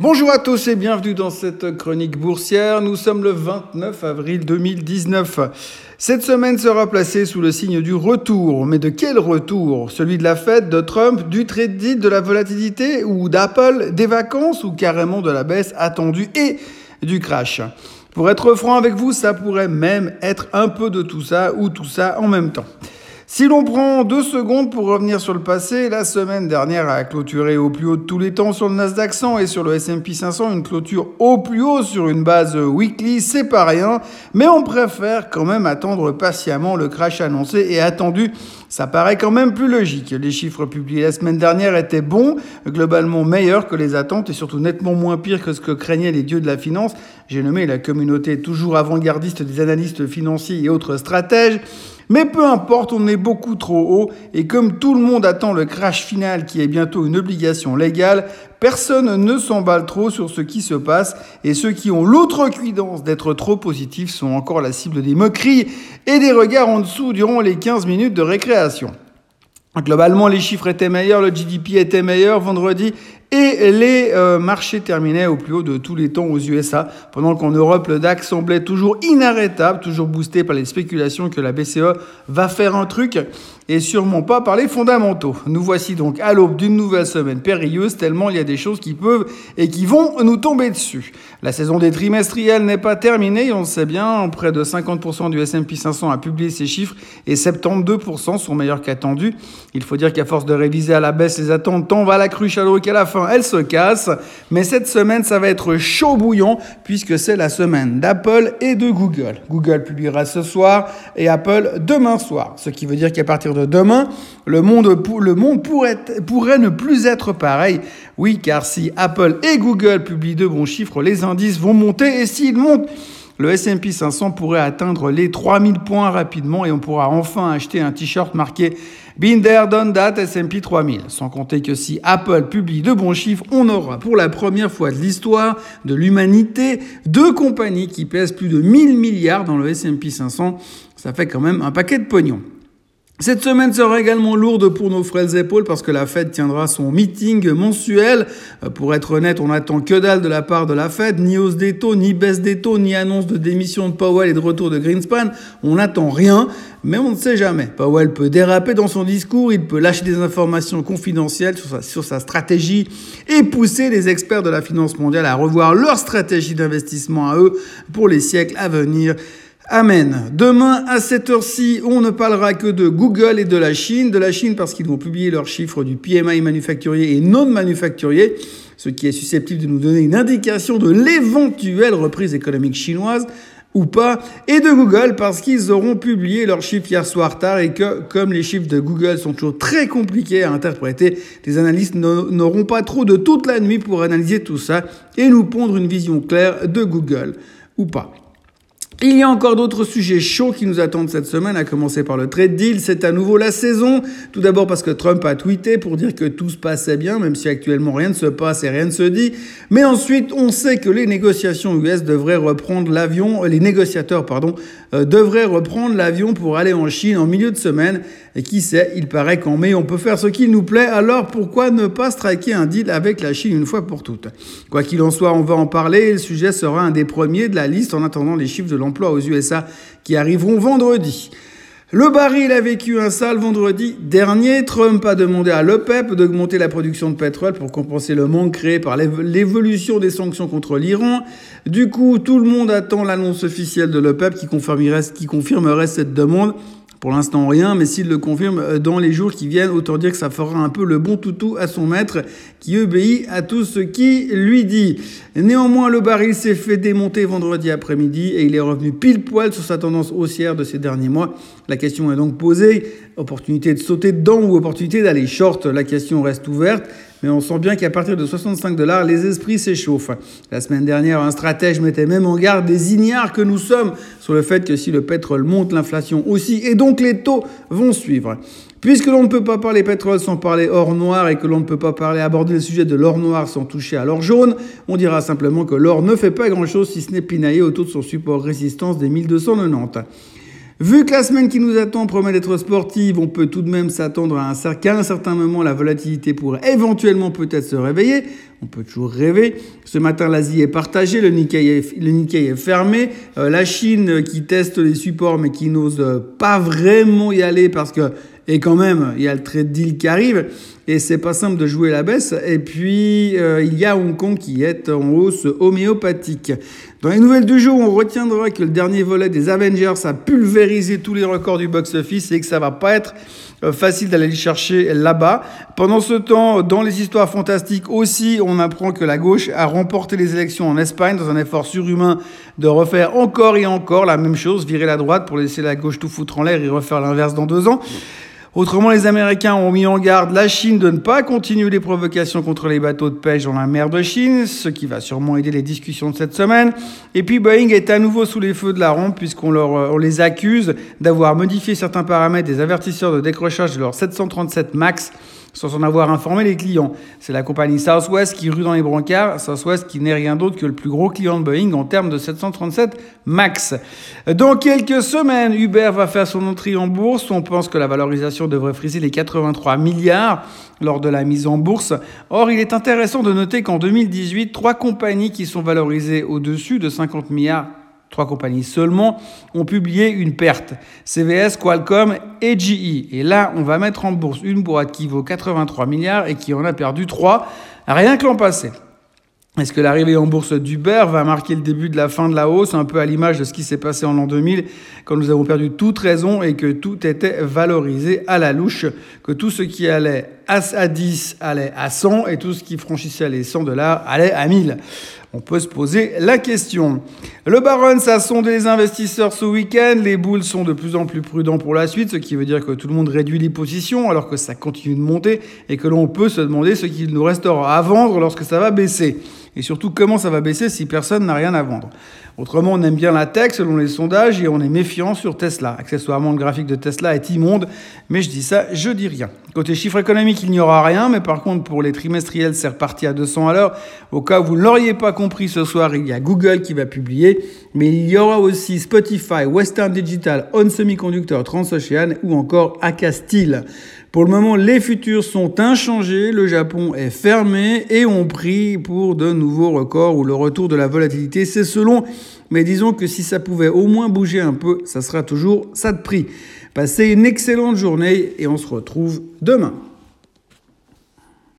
Bonjour à tous et bienvenue dans cette chronique boursière. Nous sommes le 29 avril 2019. Cette semaine sera placée sous le signe du retour. Mais de quel retour? Celui de la Fed, de Trump, du trade deal, de la volatilité ou d'Apple, des vacances ou carrément de la baisse attendue et du crash? Pour être franc avec vous, ça pourrait même être un peu de tout ça ou tout ça en même temps. Si l'on prend 2 secondes pour revenir sur le passé, la semaine dernière a clôturé au plus haut de tous les temps sur le Nasdaq 100 et sur le S&P 500, une clôture au plus haut sur une base weekly, c'est pas rien, mais on préfère quand même attendre patiemment le crash annoncé et attendu. Ça paraît quand même plus logique. Les chiffres publiés la semaine dernière étaient bons, globalement meilleurs que les attentes et surtout nettement moins pires que ce que craignaient les dieux de la finance. J'ai nommé la communauté toujours avant-gardiste des analystes financiers et autres stratèges. Mais peu importe, on est beaucoup trop haut et comme tout le monde attend le crash final qui est bientôt une obligation légale, personne ne s'emballe trop sur ce qui se passe et ceux qui ont l'outrecuidance d'être trop positifs sont encore la cible des moqueries et des regards en dessous durant les 15 minutes de récréation. Globalement, les chiffres étaient meilleurs, le GDP était meilleur vendredi et les marchés terminaient au plus haut de tous les temps aux USA, pendant qu'en Europe, le DAX semblait toujours inarrêtable, toujours boosté par les spéculations que la BCE va faire un truc et sûrement pas par les fondamentaux. Nous voici donc à l'aube d'une nouvelle semaine périlleuse, tellement il y a des choses qui peuvent et qui vont nous tomber dessus. La saison des trimestriels n'est pas terminée, on le sait bien, près de 50% du S&P 500 a publié ses chiffres et 72% sont meilleurs qu'attendus. Il faut dire qu'à force de réviser à la baisse les attentes, tant va la cruche à l'eau qu'à la fin, elle se casse. Mais cette semaine, ça va être chaud bouillant puisque c'est la semaine d'Apple et de Google. Google publiera ce soir et Apple demain soir. Ce qui veut dire qu'à partir de demain, le monde pourrait ne plus être pareil. Oui, car si Apple et Google publient de bons chiffres, les indices vont monter et s'ils montent, le S&P 500 pourrait atteindre les 3000 points rapidement et on pourra enfin acheter un t-shirt marqué Been there, done that, S&P 3000. Sans compter que si Apple publie de bons chiffres, on aura pour la première fois de l'histoire de l'humanité 2 compagnies qui pèsent plus de 1000 milliards dans le S&P 500. Ça fait quand même un paquet de pognon. Cette semaine sera également lourde pour nos frêles épaules parce que la Fed tiendra son meeting mensuel. Pour être honnête, on n'attend que dalle de la part de la Fed, ni hausse des taux, ni baisse des taux, ni annonce de démission de Powell et de retour de Greenspan. On n'attend rien, mais on ne sait jamais. Powell peut déraper dans son discours, il peut lâcher des informations confidentielles sur sa stratégie et pousser les experts de la finance mondiale à revoir leur stratégie d'investissement à eux pour les siècles à venir. Amen. Demain, à cette heure-ci, on ne parlera que de Google et de la Chine. De la Chine parce qu'ils vont publier leurs chiffres du PMI manufacturier et non manufacturier, ce qui est susceptible de nous donner une indication de l'éventuelle reprise économique chinoise ou pas. Et de Google parce qu'ils auront publié leurs chiffres hier soir tard et que, comme les chiffres de Google sont toujours très compliqués à interpréter, les analystes n'auront pas trop de toute la nuit pour analyser tout ça et nous pondre une vision claire de Google ou pas. Il y a encore d'autres sujets chauds qui nous attendent cette semaine, à commencer par le trade deal. C'est à nouveau la saison. Tout d'abord parce que Trump a tweeté pour dire que tout se passait bien, même si actuellement rien ne se passe et rien ne se dit. Mais ensuite, on sait que les négociations US devraient reprendre l'avion, devraient reprendre l'avion pour aller en Chine en milieu de semaine. Et qui sait, il paraît qu'en mai, on peut faire ce qu'il nous plaît. Alors pourquoi ne pas striker un deal avec la Chine une fois pour toutes? Quoi qu'il en soit, on va en parler. Le sujet sera un des premiers de la liste en attendant les chiffres de l'emploi aux USA qui arriveront vendredi. Le baril a vécu un sale vendredi dernier. Trump a demandé à l'OPEP d'augmenter la production de pétrole pour compenser le manque créé par l'évolution des sanctions contre l'Iran. Du coup, tout le monde attend l'annonce officielle de l'OPEP qui confirmerait cette demande. Pour l'instant, rien, mais s'il le confirme dans les jours qui viennent, autant dire que ça fera un peu le bon toutou à son maître qui obéit à tout ce qui lui dit. Néanmoins, le baril s'est fait démonter vendredi après-midi et il est revenu pile poil sur sa tendance haussière de ces derniers mois. La question est donc posée, opportunité de sauter dedans ou opportunité d'aller short? La question reste ouverte. Mais on sent bien qu'à partir de $65, les esprits s'échauffent. La semaine dernière, un stratège mettait même en garde des ignares que nous sommes sur le fait que si le pétrole monte, l'inflation aussi, et donc les taux vont suivre. Puisque l'on ne peut pas parler pétrole sans parler or noir et que l'on ne peut pas aborder le sujet de l'or noir sans toucher à l'or jaune, on dira simplement que l'or ne fait pas grand-chose si ce n'est pinailler autour de son support résistance des 1290. Vu que la semaine qui nous attend promet d'être sportive, on peut tout de même s'attendre qu'à un certain moment, la volatilité pourrait éventuellement peut-être se réveiller. On peut toujours rêver. Ce matin, l'Asie est partagée, le Nikkei est fermé. La Chine qui teste les supports mais qui n'ose pas vraiment y aller parce que, et quand même, il y a le trade deal qui arrive et c'est pas simple de jouer la baisse. Et puis, il y a Hong Kong qui est en hausse homéopathique. Dans les nouvelles du jour, on retiendra que le dernier volet des Avengers a pulvérisé tous les records du box-office et que ça va pas être facile d'aller le chercher là-bas. Pendant ce temps, dans les histoires fantastiques aussi, on apprend que la gauche a remporté les élections en Espagne dans un effort surhumain de refaire encore et encore la même chose, virer la droite pour laisser la gauche tout foutre en l'air et refaire l'inverse dans 2 ans. Autrement, les Américains ont mis en garde la Chine de ne pas continuer les provocations contre les bateaux de pêche dans la mer de Chine, ce qui va sûrement aider les discussions de cette semaine. Et puis Boeing est à nouveau sous les feux de la rampe puisqu'on les accuse d'avoir modifié certains paramètres des avertisseurs de décrochage de leur 737 MAX sans en avoir informé les clients. C'est la compagnie Southwest qui rue dans les brancards, Southwest qui n'est rien d'autre que le plus gros client de Boeing en termes de 737 MAX. Dans quelques semaines, Uber va faire son entrée en bourse. On pense que la valorisation devrait friser les 83 milliards lors de la mise en bourse. Or, il est intéressant de noter qu'en 2018, 3 compagnies qui sont valorisées au-dessus de 50 milliards 3 compagnies seulement ont publié une perte. CVS, Qualcomm et GE. Et là, on va mettre en bourse une boîte qui vaut 83 milliards et qui en a perdu 3, rien que l'an passé. Est-ce que l'arrivée en bourse d'Uber va marquer le début de la fin de la hausse, un peu à l'image de ce qui s'est passé en l'an 2000, quand nous avons perdu toute raison et que tout était valorisé à la louche, que tout ce qui allait à 10 allait à 100 et tout ce qui franchissait les $100 allait à 1000. On peut se poser la question. Le Barron's a sondé les investisseurs ce week-end. Les boules sont de plus en plus prudents pour la suite, ce qui veut dire que tout le monde réduit les positions alors que ça continue de monter et que l'on peut se demander ce qu'il nous restera à vendre lorsque ça va baisser. Et surtout, comment ça va baisser si personne n'a rien à vendre. Autrement, on aime bien la tech selon les sondages et on est méfiant sur Tesla. Accessoirement, le graphique de Tesla est immonde, mais je dis ça, je dis rien. Côté chiffre économique, il n'y aura rien, mais par contre, pour les trimestriels, c'est reparti à 200 à l'heure. Au cas où vous ne l'auriez pas compris ce soir, il y a Google qui va publier, mais il y aura aussi Spotify, Western Digital, On Semiconductor, Transocean ou encore Aka Steel. Pour le moment, les futurs sont inchangés, le Japon est fermé et on prie pour de nouveaux records ou le retour de la volatilité, c'est selon. Mais disons que si ça pouvait au moins bouger un peu, ça sera toujours ça de prix. Passez une excellente journée et on se retrouve demain.